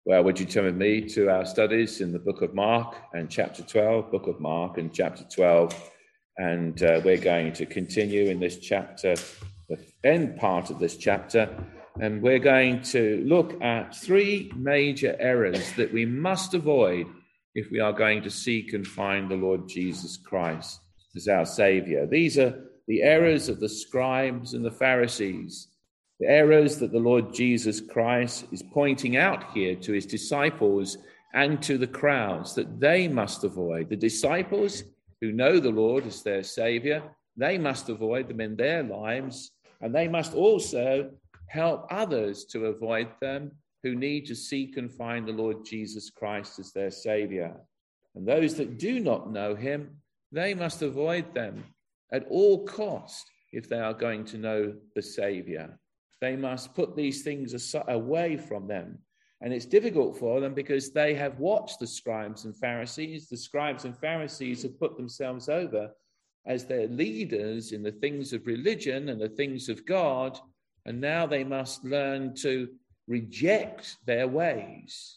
Well, would you turn with me to our studies in the book of Mark and chapter 12, book of Mark and chapter 12. And we're going to continue in this chapter, the end part of this chapter. And we're going to look at three major errors that we must avoid if we are going to seek and find the Lord Jesus Christ as our Savior. These are the errors of the scribes and the Pharisees. The errors that the Lord Jesus Christ is pointing out here to his disciples and to the crowds that they must avoid. The disciples who know the Lord as their Savior, they must avoid them in their lives, and they must also help others to avoid them who need to seek and find the Lord Jesus Christ as their Savior. And those that do not know him, they must avoid them at all cost if they are going to know the Savior. They must put these things away from them. And it's difficult for them because they have watched the scribes and Pharisees. The scribes and Pharisees have put themselves over as their leaders in the things of religion and the things of God. And now they must learn to reject their ways,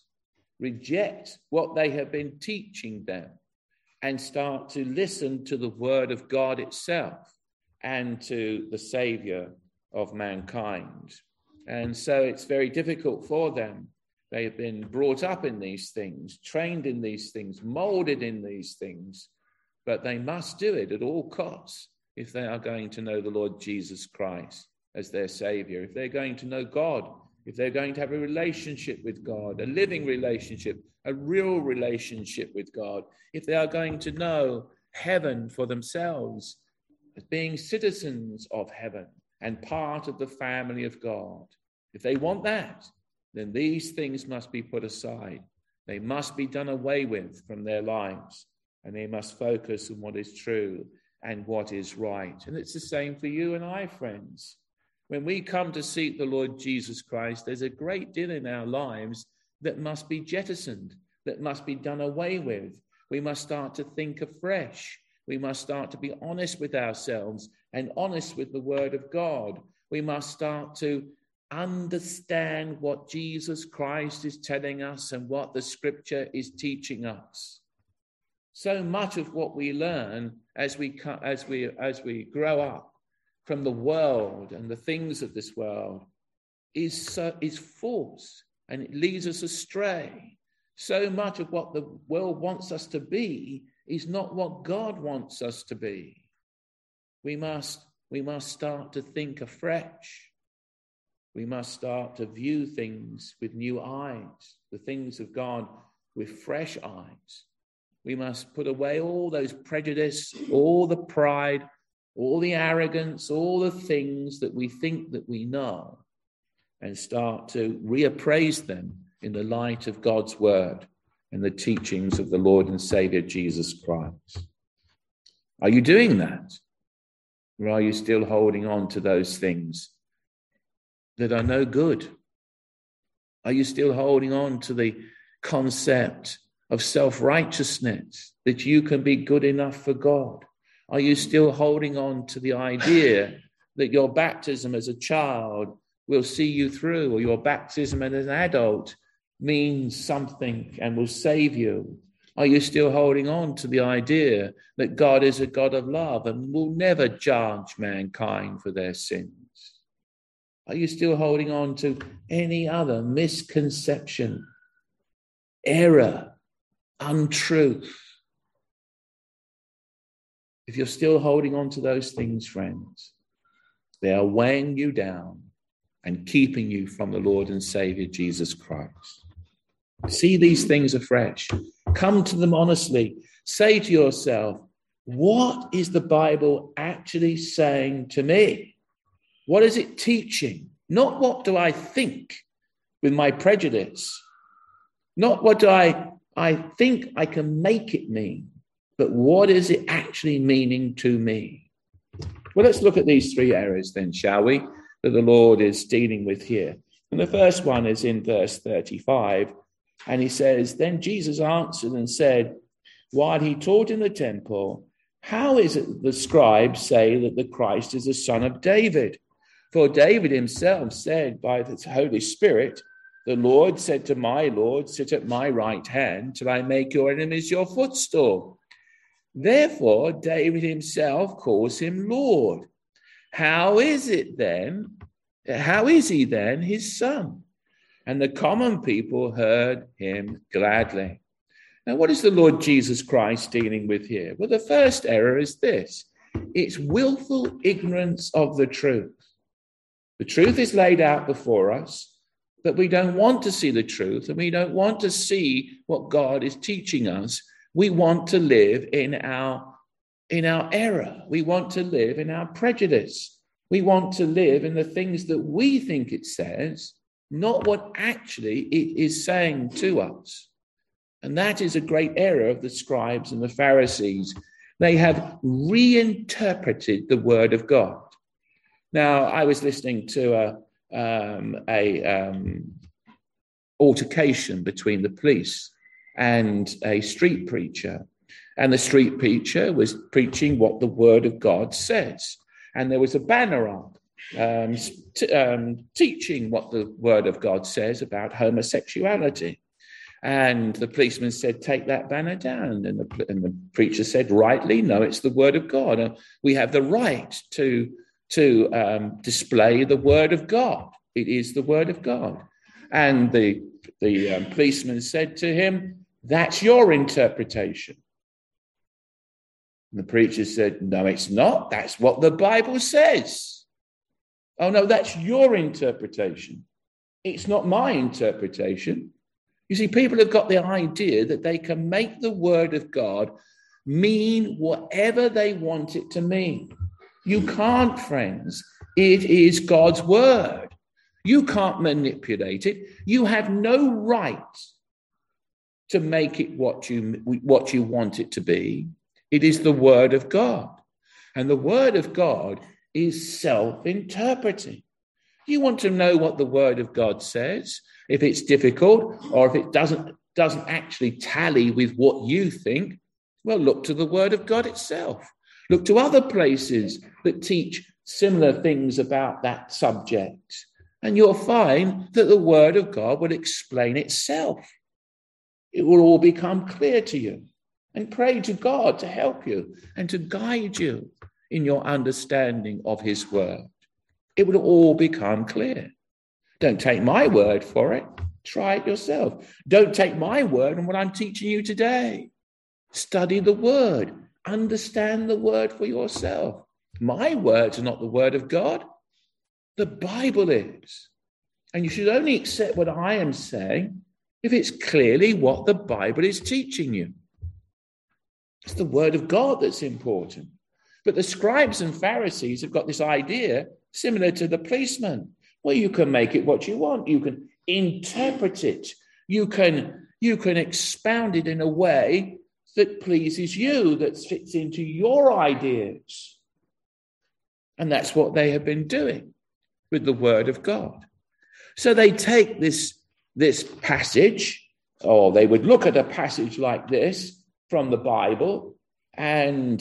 reject what they have been teaching them, and start to listen to the word of God itself and to the Savior of mankind. And so it's very difficult for them. They have been brought up in these things, trained in these things, molded in these things, but they must do it at all costs if they are going to know the Lord Jesus Christ as their Savior, if they're going to know God, if they're going to have a relationship with God, a living relationship, a real relationship with God, if they are going to know heaven for themselves as being citizens of heaven and part of the family of God. If they want that, then these things must be put aside. They must be done away with from their lives, and they must focus on what is true and what is right. And it's the same for you and I, friends. When we come to seek the Lord Jesus Christ, there's a great deal in our lives that must be jettisoned, that must be done away with. We must start to think afresh. We must start to be honest with ourselves and honest with the word of God. We must start to understand what Jesus Christ is telling us and what the scripture is teaching us. So much of what we learn as we grow up from the world and the things of this world is false, and it leads us astray. So much of what the world wants us to be is not what God wants us to be. We must start to think afresh. We must start to view things with new eyes, the things of God with fresh eyes. We must put away all those prejudice, all the pride, all the arrogance, all the things that we think that we know, and start to reappraise them in the light of God's word and the teachings of the Lord and Savior Jesus Christ. Are you doing that? Or are you still holding on to those things that are no good? Are you still holding on to the concept of self-righteousness, that you can be good enough for God? Are you still holding on to the idea that your baptism as a child will see you through, or your baptism as an adult means something and will save you? Are you still holding on to the idea that God is a God of love and will never judge mankind for their sins? Are you still holding on to any other misconception, error, untruth? If you're still holding on to those things, friends, they are weighing you down and keeping you from the Lord and Savior Jesus Christ. See these things afresh. Come to them honestly. Say to yourself, what is the Bible actually saying to me? What is it teaching? Not what do I think with my prejudice. Not what do I think I can make it mean, but what is it actually meaning to me? Well, let's look at these three areas then, shall we, that the Lord is dealing with here. And the first one is in verse 35. And he says, then Jesus answered and said, while he taught in the temple, how is it the scribes say that the Christ is the son of David? For David himself said by the Holy Spirit The Lord said to my Lord, sit at my right hand till I make your enemies your footstool. Therefore, David himself calls him Lord. How is he then his son? And the common people heard him gladly. Now, what is the Lord Jesus Christ dealing with here? Well, the first error is this. It's willful ignorance of the truth. The truth is laid out before us, but we don't want to see the truth, and we don't want to see what God is teaching us. We want to live in our error. We want to live in our prejudice. We want to live in the things that we think it says, not what actually it is saying to us. And that is a great error of the scribes and the Pharisees. They have reinterpreted the word of God. Now, I was listening to altercation between the police and a street preacher. And the street preacher was preaching what the word of God says. And there was a banner up teaching what the word of God says about homosexuality. And the policeman said, take that banner down. And the preacher said, rightly, no, it's the word of God. We have the right to display the word of God. It is the word of God. And the policeman said to him, that's your interpretation. And the preacher said, no, it's not. That's what the Bible says. Oh, no, that's your interpretation. It's not my interpretation. You see, people have got the idea that they can make the word of God mean whatever they want it to mean. You can't, friends. It is God's word. You can't manipulate it. You have no right to make it what you want it to be. It is the word of God. And the word of God is self-interpreting. You want to know what the word of God says, if it's difficult or if it doesn't actually tally with what you think, well, look to the word of God itself. Look to other places that teach similar things about that subject. And you'll find that the word of God will explain itself. It will all become clear to you. And pray to God to help you and to guide you in your understanding of his word. It will all become clear. Don't take my word for it. Try it yourself. Don't take my word on what I'm teaching you today. Study the word. Understand the word for yourself. My words are not the word of God. The Bible is. And you should only accept what I am saying if it's clearly what the Bible is teaching you. It's the word of God that's important. But the scribes and Pharisees have got this idea similar to the policeman. Well, you can make it what you want. You can interpret it. You can expound it in a way that pleases you, that fits into your ideas. And that's what they have been doing with the word of God. So they take this passage, or they would look at a passage like this from the Bible and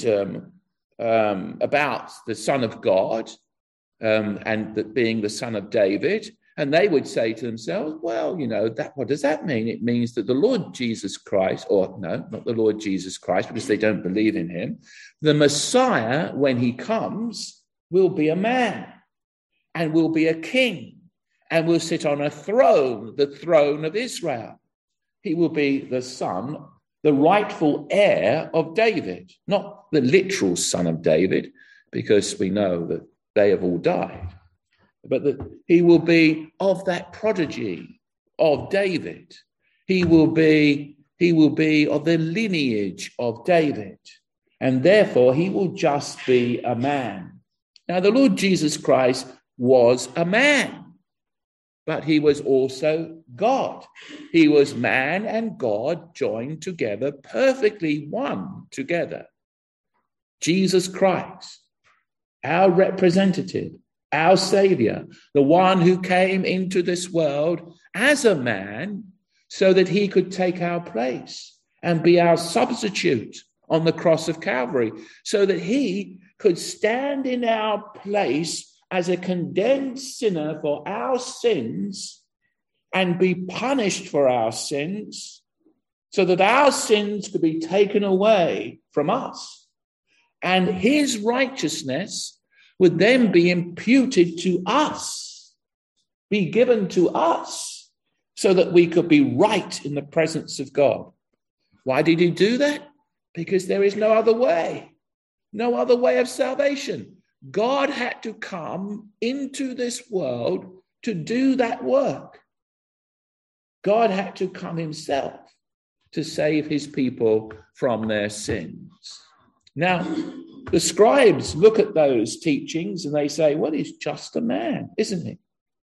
about the Son of God and that being the son of David, and they would say to themselves, well, what does that mean? It means that the Lord Jesus Christ, or no, not the Lord Jesus Christ, because they don't believe in him, the Messiah, when he comes, will be a man and will be a king and will sit on a throne, the throne of Israel. He will be the son, the rightful heir of David, not the literal son of David, because we know that they have all died, but that he will be of that prodigy of David. He will be of the lineage of David, and therefore he will just be a man. Now, the Lord Jesus Christ was a man, but he was also God. He was man and God joined together, perfectly one together. Jesus Christ, our representative, our Savior, the one who came into this world as a man so that he could take our place and be our substitute on the cross of Calvary, so that he could stand in our place as a condemned sinner for our sins and be punished for our sins so that our sins could be taken away from us. And his righteousness would then be imputed to us, be given to us, so that we could be right in the presence of God. Why did he do that? Because there is no other way of salvation. God had to come into this world to do that work. God had to come himself to save his people from their sins. Now, the scribes look at those teachings and they say, well, he's just a man, isn't he?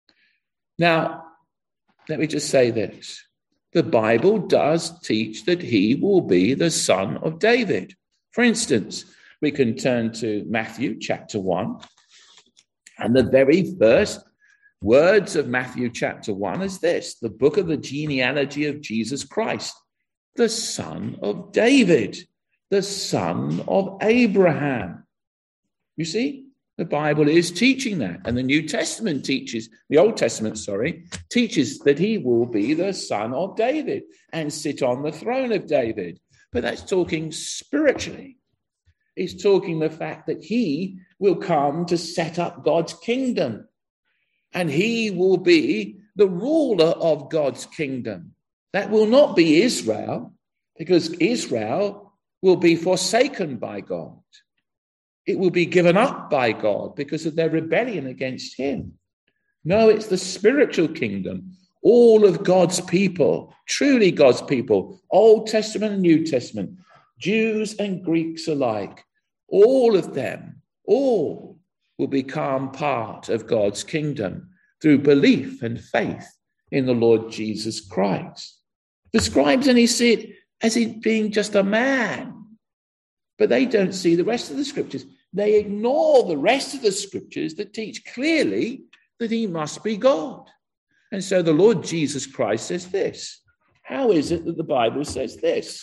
Now, let me just say this. The Bible does teach that he will be the son of David. For instance, we can turn to Matthew chapter 1, and the very first words of Matthew chapter 1 is this: the book of the genealogy of Jesus Christ, the son of David, the son of Abraham. You see, the Bible is teaching that, and the New Testament teaches, the Old Testament, teaches that he will be the son of David and sit on the throne of David. But that's talking spiritually. It's talking the fact that he will come to set up God's kingdom, and he will be the ruler of God's kingdom. That will not be Israel, because Israel will be forsaken by God. It will be given up by God because of their rebellion against him. No, it's the spiritual kingdom. All of God's people, truly God's people, Old Testament and New Testament, Jews and Greeks alike, all of them, all will become part of God's kingdom through belief and faith in the Lord Jesus Christ. The scribes only see it as it being just a man, but they don't see the rest of the scriptures. They ignore the rest of the scriptures that teach clearly that he must be God. And so the Lord Jesus Christ says this. How is it that the Bible says this?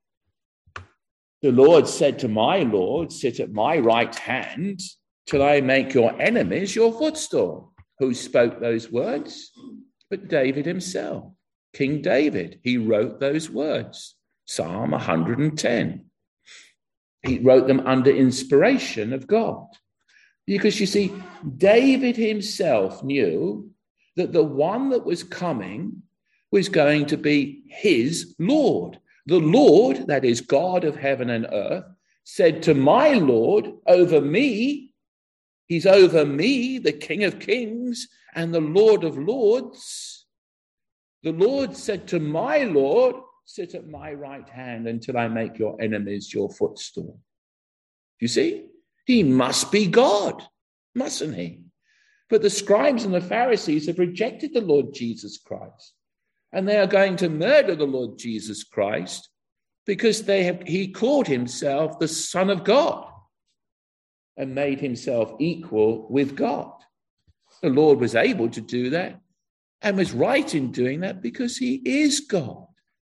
The Lord said to my Lord, sit at my right hand till I make your enemies your footstool. Who spoke those words? But David himself, King David. He wrote those words. Psalm 110. He wrote them under inspiration of God. Because you see, David himself knew that the one that was coming was going to be his Lord. The Lord, that is God of heaven and earth, said to my Lord, over me, he's over me, the King of Kings and the Lord of Lords. The Lord said to my Lord, sit at my right hand until I make your enemies your footstool. You see, he must be God, mustn't he? But the scribes and the Pharisees have rejected the Lord Jesus Christ, and they are going to murder the Lord Jesus Christ because he called himself the Son of God and made himself equal with God. The Lord was able to do that and was right in doing that because he is God.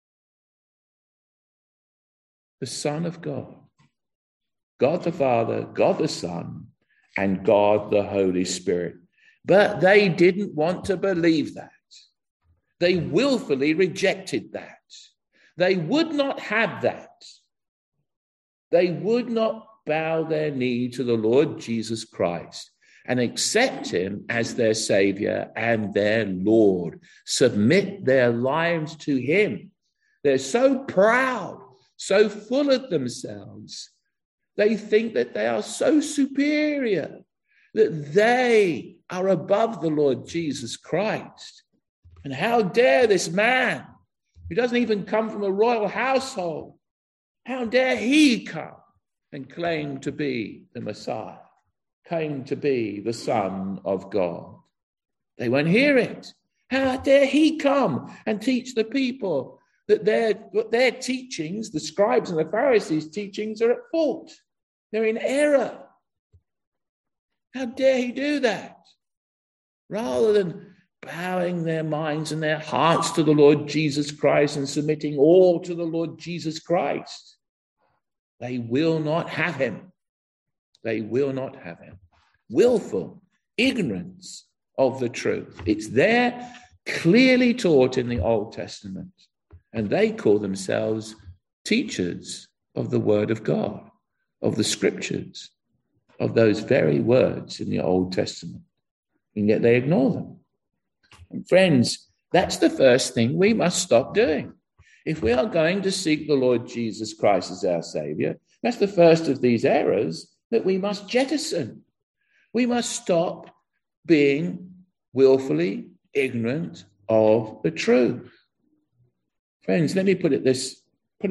The Son of God. God the Father, God the Son, and God the Holy Spirit. But they didn't want to believe that. They willfully rejected that. They would not have that. They would not bow their knee to the Lord Jesus Christ and accept him as their Savior and their Lord. Submit their lives to him. They're so proud, so full of themselves. They think that they are so superior, that they are above the Lord Jesus Christ. And how dare this man, who doesn't even come from a royal household, how dare he come and claim to be the Messiah, claim to be the Son of God? They won't hear it. How dare he come and teach the people that their teachings, the scribes and the Pharisees' teachings, are at fault. They're in error. How dare he do that? Rather than bowing their minds and their hearts to the Lord Jesus Christ and submitting all to the Lord Jesus Christ, they will not have him. They will not have him. Willful ignorance of the truth. It's there clearly taught in the Old Testament. And they call themselves teachers of the Word of God, of the Scriptures, of those very words in the Old Testament. And yet they ignore them. And friends, that's the first thing we must stop doing. If we are going to seek the Lord Jesus Christ as our Saviour, that's the first of these errors that we must jettison. We must stop being willfully ignorant of the truth. Friends, let me put this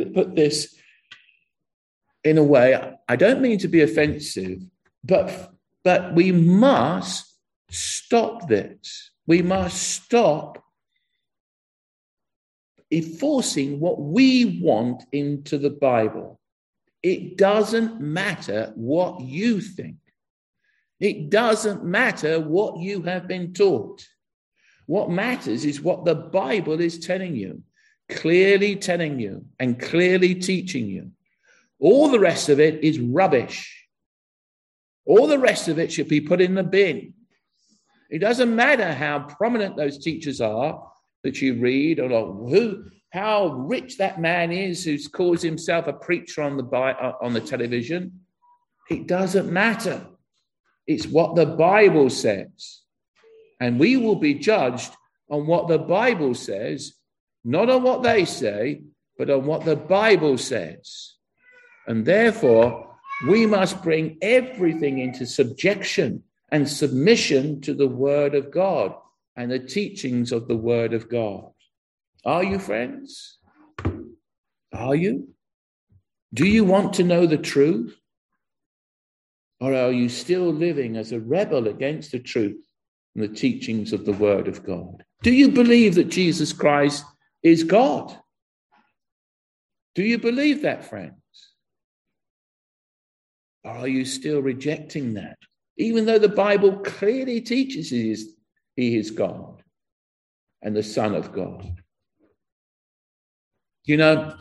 in a way. I don't mean to be offensive, but we must stop this. We must stop enforcing what we want into the Bible. It doesn't matter what you think. It doesn't matter what you have been taught. What matters is what the Bible is telling you, clearly telling you and clearly teaching you. All the rest of it is rubbish. All the rest of it should be put in the bin. It doesn't matter how prominent those teachers are that you read, or how rich that man is who calls himself a preacher on the television. It doesn't matter. It's what the Bible says. And we will be judged on what the Bible says, not on what they say, but on what the Bible says. And therefore, we must bring everything into subjection and submission to the Word of God and the teachings of the Word of God. Are you, friends? Are you? Do you want to know the truth? Or are you still living as a rebel against the truth and the teachings of the Word of God? Do you believe that Jesus Christ is God? Do you believe that, friends? Or are you still rejecting that? Even though the Bible clearly teaches he is God and the Son of God. You know,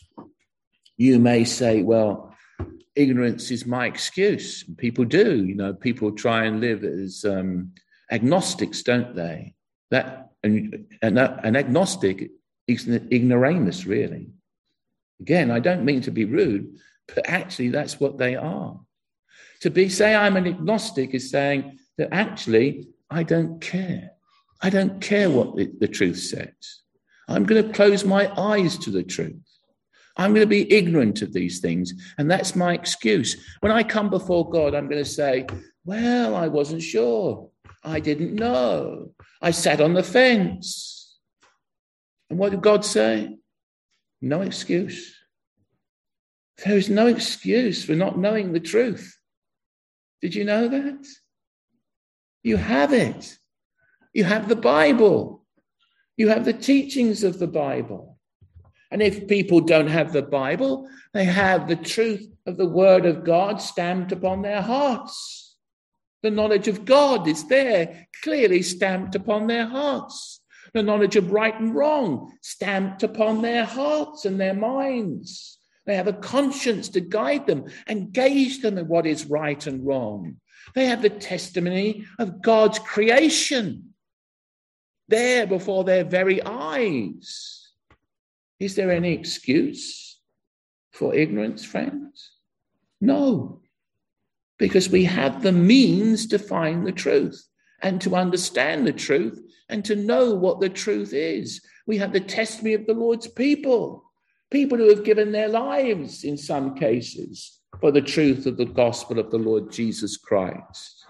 you may say, well, ignorance is my excuse. People do, people try and live as agnostics, don't they? An agnostic is an ignoramus, really. Again, I don't mean to be rude, but actually that's what they are. Say I'm an agnostic is saying that actually I don't care. I don't care what the truth says. I'm going to close my eyes to the truth. I'm going to be ignorant of these things, and that's my excuse. When I come before God, I'm going to say, well, I wasn't sure. I didn't know. I sat on the fence. And what did God say? No excuse. There is no excuse for not knowing the truth. Did you know that? You have it. You have the Bible. You have the teachings of the Bible. And if people don't have the Bible, they have the truth of the Word of God stamped upon their hearts. The knowledge of God is there, clearly stamped upon their hearts. The knowledge of right and wrong stamped upon their hearts and their minds. They have a conscience to guide them and gauge them in what is right and wrong. They have the testimony of God's creation there before their very eyes. Is there any excuse for ignorance, friends? No, because we have the means to find the truth and to understand the truth and to know what the truth is. We have the testimony of the Lord's people who have given their lives in some cases for the truth of the gospel of the Lord Jesus Christ.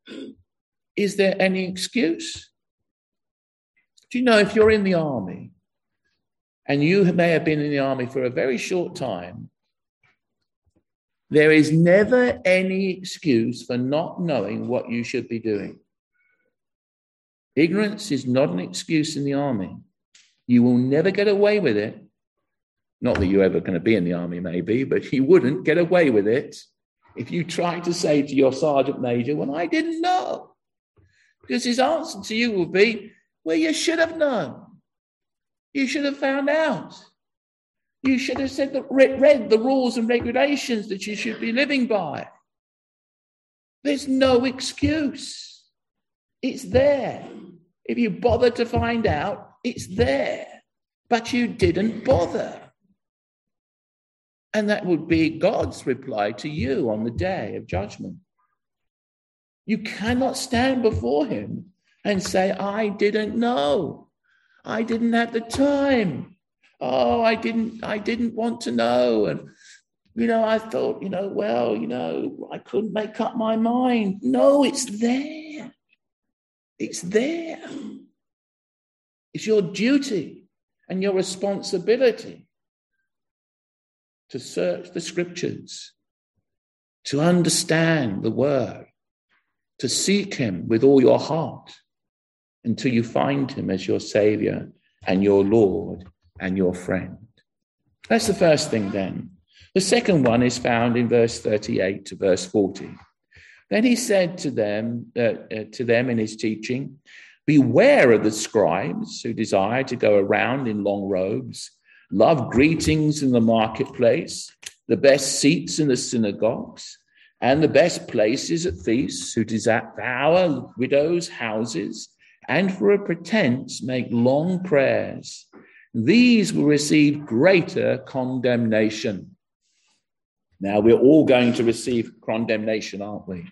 Is there any excuse? Do you know, if you're in the army, and you may have been in the army for a very short time, there is never any excuse for not knowing what you should be doing. Ignorance is not an excuse in the army. You will never get away with it. Not that you're ever going to be in the army, maybe, but you wouldn't get away with it if you tried to say to your sergeant major, well, I didn't know. Because his answer to you will be, well, you should have known. You should have found out. You should have said that, read the rules and regulations that you should be living by. There's no excuse. It's there. If you bother to find out, it's there. But you didn't bother. And that would be God's reply to you on the day of judgment. You cannot stand before him and say, I didn't know. I didn't have the time. Oh, I didn't want to know. And, I thought, I couldn't make up my mind. No, it's there. It's there. It's your duty and your responsibility to search the scriptures, to understand the word, to seek him with all your heart until you find him as your Savior and your Lord and your friend. That's the first thing then. The second one is found in verse 38 to verse 40. Then he said to them in his teaching, beware of the scribes who desire to go around in long robes, love greetings in the marketplace, the best seats in the synagogues, and the best places at feasts, who devour widows' houses, and for a pretense make long prayers. These will receive greater condemnation. Now, we're all going to receive condemnation, aren't we?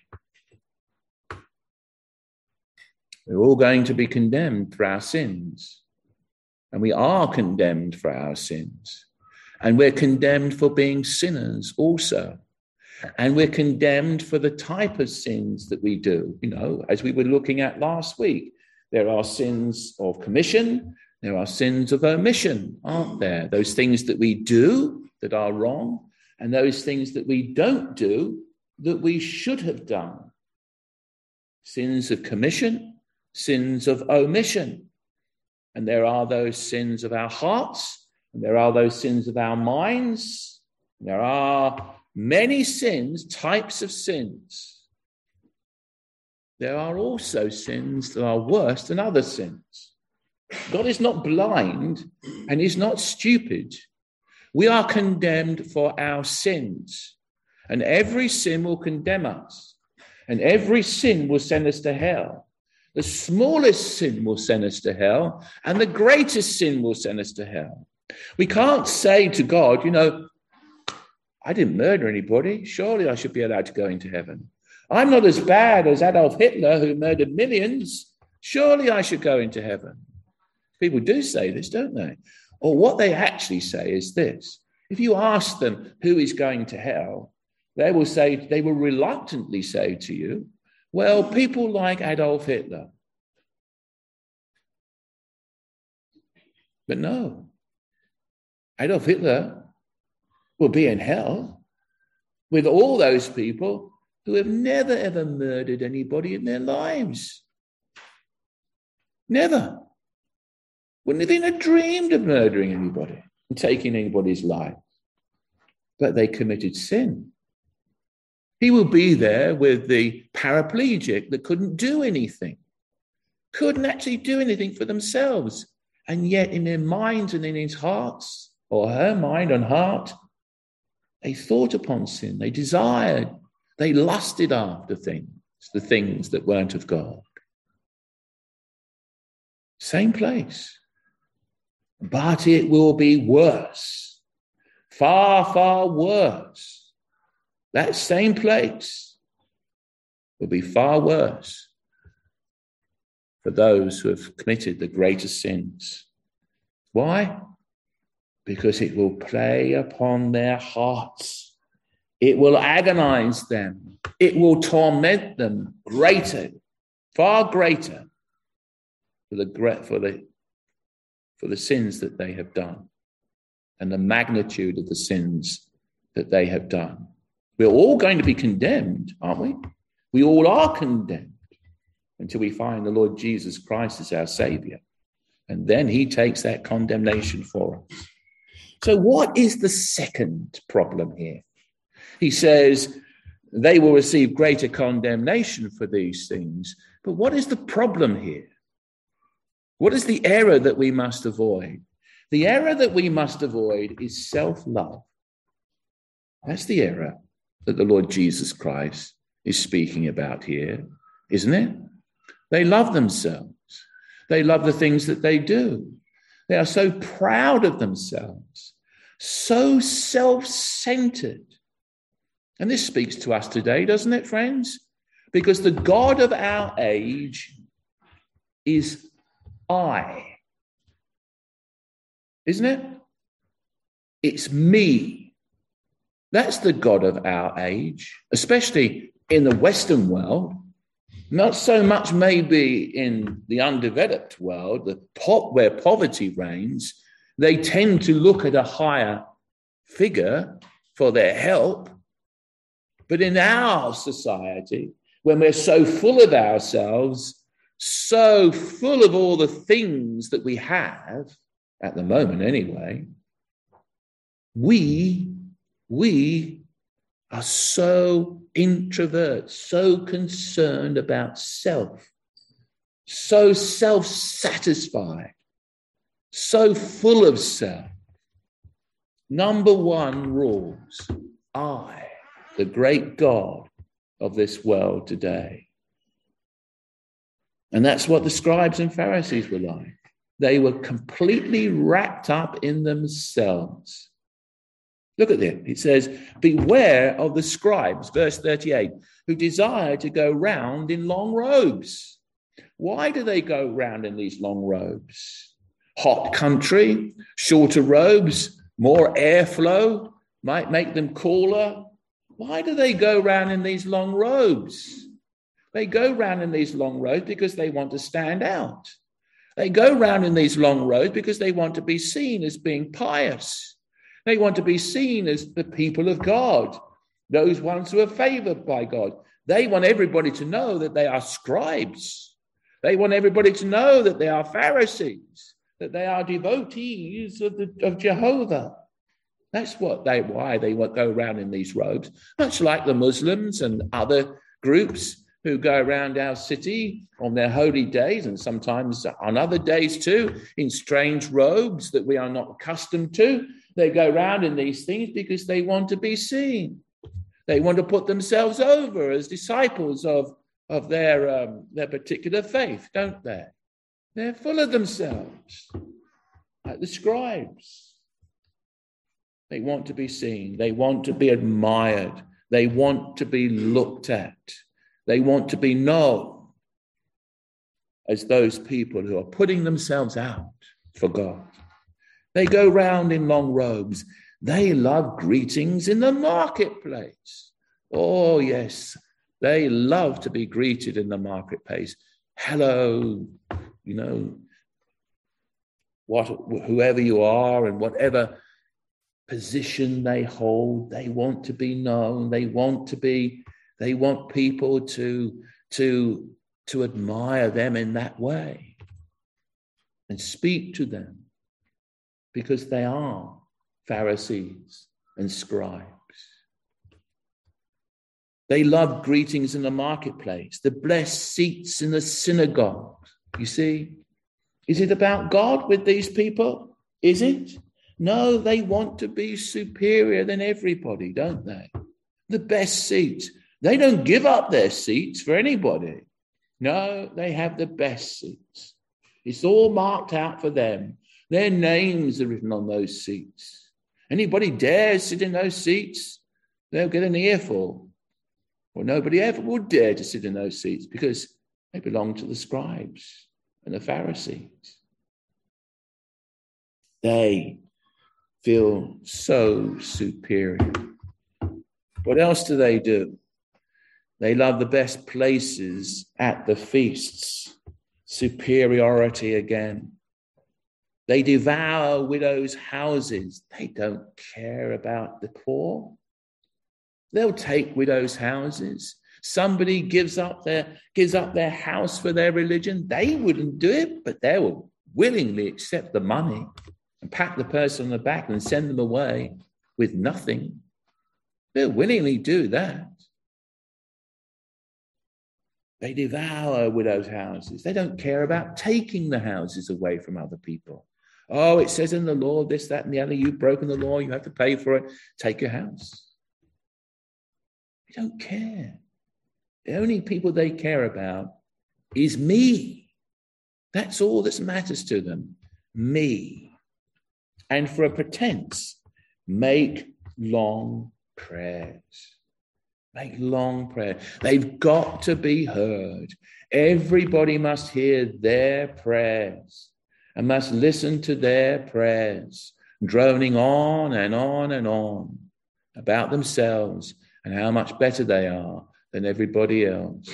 We're all going to be condemned for our sins. And we are condemned for our sins. And we're condemned for being sinners also. And we're condemned for the type of sins that we do. As we were looking at last week, there are sins of commission, there are sins of omission, aren't there? Those things that we do that are wrong, and those things that we don't do that we should have done. Sins of commission, sins of omission. And there are those sins of our hearts, and there are those sins of our minds. There are many sins, types of sins. There are also sins that are worse than other sins. God is not blind and he's not stupid. We are condemned for our sins, and every sin will condemn us, and every sin will send us to hell. The smallest sin will send us to hell, and the greatest sin will send us to hell. We can't say to God, I didn't murder anybody. Surely I should be allowed to go into heaven. I'm not as bad as Adolf Hitler, who murdered millions. Surely I should go into heaven. People do say this, don't they? Or what they actually say is this. If you ask them who is going to hell, they will reluctantly say to you, well, people like Adolf Hitler. But no, Adolf Hitler will be in hell with all those people who have never, ever murdered anybody in their lives. Never. Wouldn't have even dreamed of murdering anybody and taking anybody's life. But they committed sin. He will be there with the paraplegic that couldn't do anything, couldn't actually do anything for themselves. And yet in their minds and in his hearts, or her mind and heart, they thought upon sin, they desired, they lusted after things, the things that weren't of God. Same place. But it will be worse, far, far worse. That same place will be far worse for those who have committed the greatest sins. Why? Because it will play upon their hearts. It will agonize them. It will torment them greater, far greater for the sins that they have done and the magnitude of the sins that they have done. We're all going to be condemned, aren't we? We all are condemned until we find the Lord Jesus Christ as our Savior. And then he takes that condemnation for us. So what is the second problem here? He says they will receive greater condemnation for these things. But what is the problem here? What is the error that we must avoid? The error that we must avoid is self-love. That's the error that the Lord Jesus Christ is speaking about here, isn't it? They love themselves. They love the things that they do. They are so proud of themselves, so self-centered. And this speaks to us today, doesn't it, friends? Because the God of our age is I. Isn't it? It's me. That's the God of our age, especially in the Western world. Not so much maybe in the undeveloped world, where poverty reigns. They tend to look at a higher figure for their help. But in our society, when we're so full of ourselves, so full of all the things that we have, at the moment anyway, we are so introvert, so concerned about self, so self-satisfied, so full of self. Number one rules, I, the great God of this world today. And that's what the scribes and Pharisees were like. They were completely wrapped up in themselves. Look at it. It says, beware of the scribes, verse 38, who desire to go round in long robes. Why do they go round in these long robes? Hot country, shorter robes, more airflow, might make them cooler. Why do they go round in these long robes? They go round in these long robes because they want to stand out. They go round in these long robes because they want to be seen as being pious. They want to be seen as the people of God, those ones who are favored by God. They want everybody to know that they are scribes. They want everybody to know that they are Pharisees, that they are devotees of Jehovah. That's why they go around in these robes, much like the Muslims and other groups who go around our city on their holy days and sometimes on other days too, in strange robes that we are not accustomed to. They go around in these things because they want to be seen. They want to put themselves over as disciples of their particular faith, don't they? They're full of themselves, like the scribes. They want to be seen. They want to be admired. They want to be looked at. They want to be known as those people who are putting themselves out for God. They go round in long robes. They love greetings in the marketplace. Oh, yes, they love to be greeted in the marketplace. Hello, whoever you are and whatever position they hold, they want to be known. They want people to admire them in that way and speak to them because they are Pharisees and scribes. They love greetings in the marketplace, the blessed seats in the synagogues. You see, is it about God with these people? Is it? No, they want to be superior than everybody, don't they? The best seats. They don't give up their seats for anybody. No, they have the best seats. It's all marked out for them. Their names are written on those seats. Anybody dares sit in those seats, they'll get an earful. Or nobody ever would dare to sit in those seats because they belong to the scribes and the Pharisees. They feel so superior. What else do? They love the best places at the feasts. Superiority again. They devour widows' houses. They don't care about the poor. They'll take widows' houses. Somebody gives up their house for their religion. They wouldn't do it, but they will willingly accept the money and pat the person on the back and send them away with nothing. They'll willingly do that. They devour widows' houses. They don't care about taking the houses away from other people. Oh, it says in the law, this, that, and the other, you've broken the law, you have to pay for it. Take your house. They don't care. The only people they care about is me. That's all that matters to them. Me. And for a pretense, make long prayers. Make long prayer. They've got to be heard. Everybody must hear their prayers and must listen to their prayers, droning on and on and on about themselves and how much better they are than everybody else.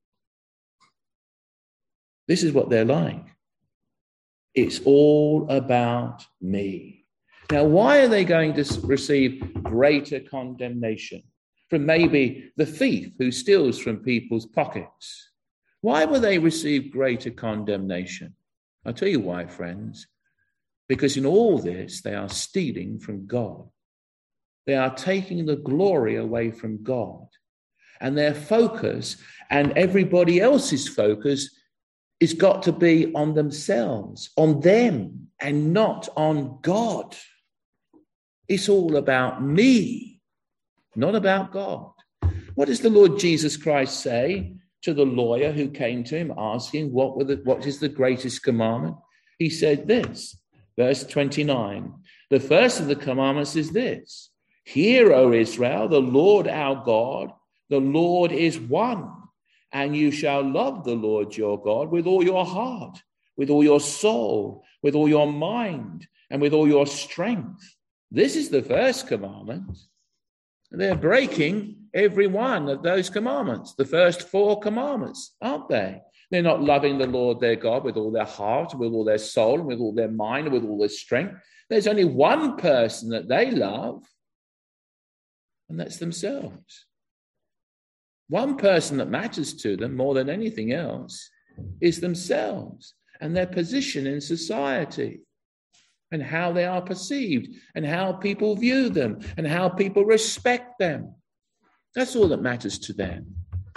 This is what they're like. It's all about me. Now, why are they going to receive greater condemnation from maybe the thief who steals from people's pockets? Why will they receive greater condemnation? I'll tell you why, friends. Because in all this, they are stealing from God. They are taking the glory away from God. And their focus and everybody else's focus has got to be on themselves, on them, and not on God. It's all about me, not about God. What does the Lord Jesus Christ say to the lawyer who came to him asking what is the greatest commandment? He said this, verse 29. The first of the commandments is this: Hear, O Israel, the Lord our God, the Lord is one, and you shall love the Lord your God with all your heart, with all your soul, with all your mind, and with all your strength. This is the first commandment. They're breaking every one of those commandments, the first 4 commandments, aren't they? They're not loving the Lord their God with all their heart, with all their soul, and with all their mind, and with all their strength. There's only one person that they love, and that's themselves. One person that matters to them more than anything else is themselves and their position in society and how they are perceived and how people view them and how people respect them. That's all that matters to them.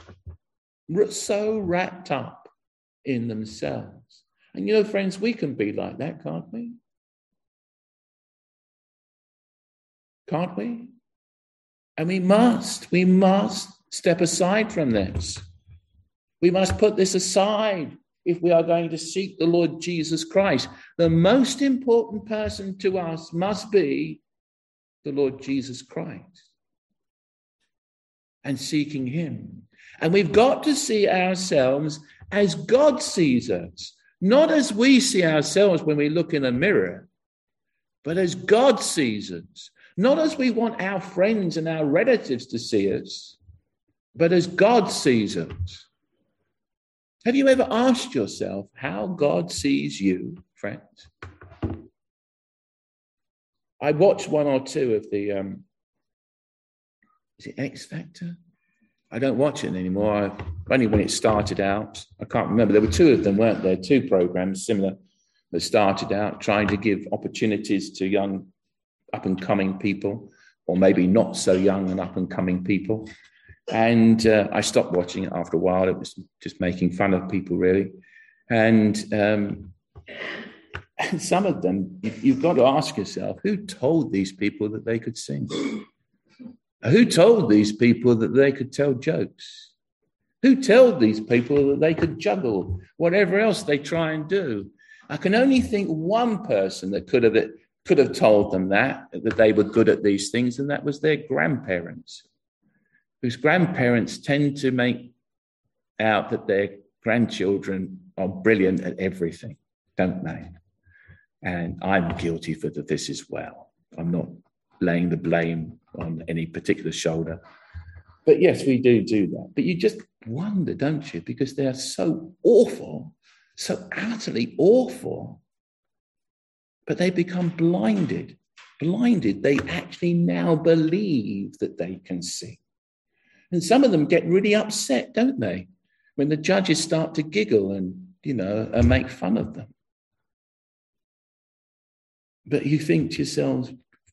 So wrapped up in themselves. And you know, friends, we can be like that, can't we? Can't we? And we must step aside from this. We must put this aside if we are going to seek the Lord Jesus Christ. The most important person to us must be the Lord Jesus Christ and seeking him. And we've got to see ourselves as God sees us, not as we see ourselves when we look in a mirror, but as God sees us, not as we want our friends and our relatives to see us, but as God sees us. Have you ever asked yourself how God sees you, friends? I watched 1 or 2 of the, is it X Factor? I don't watch it anymore. Only when it started out. I can't remember. There were 2 of them, weren't there? 2 programs similar that started out trying to give opportunities to young up-and-coming people, or maybe not so young and up-and-coming people. And I stopped watching it after a while. It was just making fun of people, really. And some of them, you've got to ask yourself, who told these people that they could sing? Who told these people that they could tell jokes? Who told these people that they could juggle whatever else they try and do? I can only think one person that could have told them that they were good at these things, and that was their grandparents. Whose grandparents tend to make out that their grandchildren are brilliant at everything, don't they? And I'm guilty for this as well. I'm not laying the blame on any particular shoulder. But yes, we do that. But you just wonder, don't you? Because they are so awful, so utterly awful. But they become blinded. They actually now believe that they can see. And some of them get really upset, don't they? When the judges start to giggle and, and make fun of them. But you think to yourselves,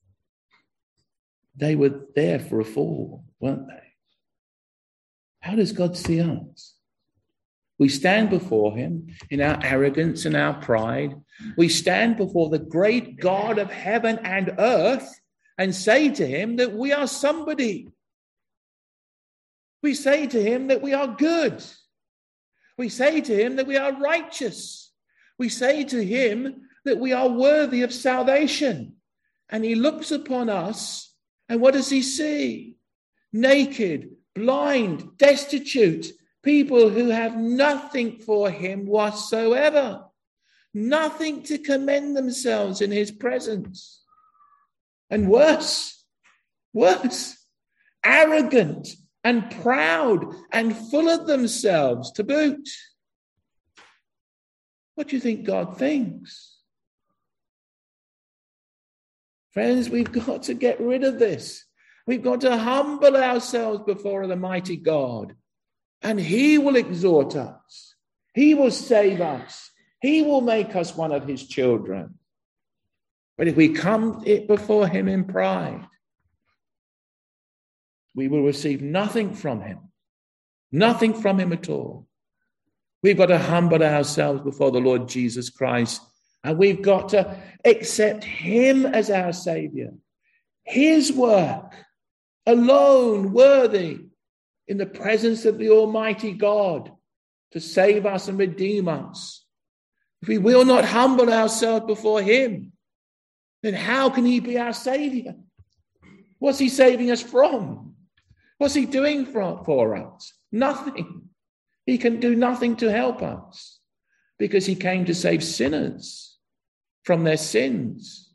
they were there for a fall, weren't they? How does God see us? We stand before him in our arrogance and our pride. We stand before the great God of heaven and earth and say to him that we are somebody. We say to him that we are good. We say to him that we are righteous. We say to him that we are worthy of salvation. And he looks upon us, and what does he see? Naked, blind, destitute, people who have nothing for him whatsoever, nothing to commend themselves in his presence. And worse, arrogant and proud and full of themselves to boot. What do you think God thinks? Friends, we've got to get rid of this. We've got to humble ourselves before the mighty God, and he will exhort us. He will save us. He will make us one of his children. But if we come before him in pride, we will receive nothing from him. Nothing from him at all. We've got to humble ourselves before the Lord Jesus Christ, and we've got to accept him as our Savior. His work alone worthy in the presence of the Almighty God to save us and redeem us. If we will not humble ourselves before him, then how can he be our Savior? What's he saving us from? What's he doing for us? Nothing. He can do nothing to help us because he came to save sinners from their sins.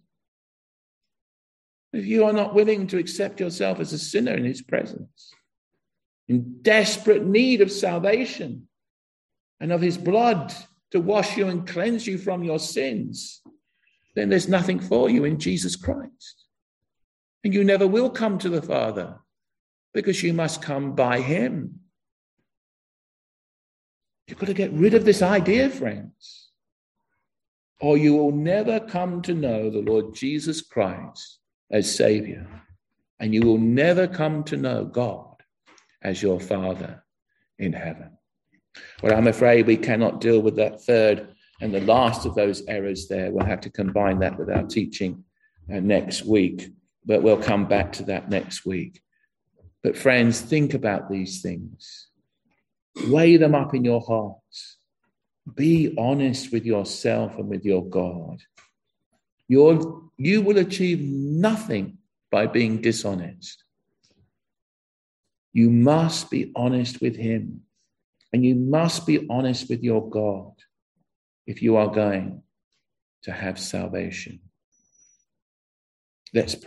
If you are not willing to accept yourself as a sinner in his presence, in desperate need of salvation and of his blood to wash you and cleanse you from your sins, then there's nothing for you in Jesus Christ. And you never will come to the Father because you must come by him. You've got to get rid of this idea, friends, or you will never come to know the Lord Jesus Christ as Savior, and you will never come to know God as your Father in heaven. Well, I'm afraid we cannot deal with that third and the last of those errors there. We'll have to combine that with our teaching next week, but we'll come back to that next week. But friends, think about these things. Weigh them up in your hearts. Be honest with yourself and with your God. You will achieve nothing by being dishonest. You must be honest with him, and you must be honest with your God if you are going to have salvation. Let's pray.